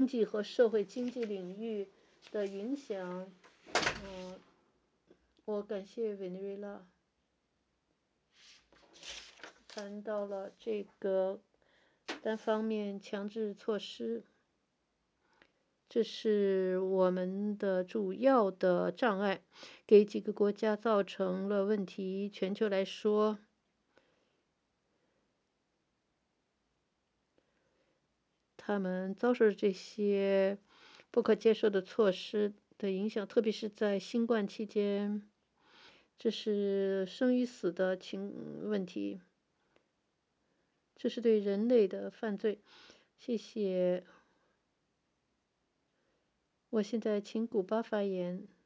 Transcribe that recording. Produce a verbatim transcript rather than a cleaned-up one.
经济和社会经济领域的影响。嗯，我感谢委内瑞拉谈到了这个单方面强制措施，这是我们的主要的障碍，给几个国家造成了问题。全球来说，他们遭受这些不可接受的措施的影响，特别是在新冠期间，这是生与死的情问题，这是对人类的犯罪。谢谢。我现在请古巴发言。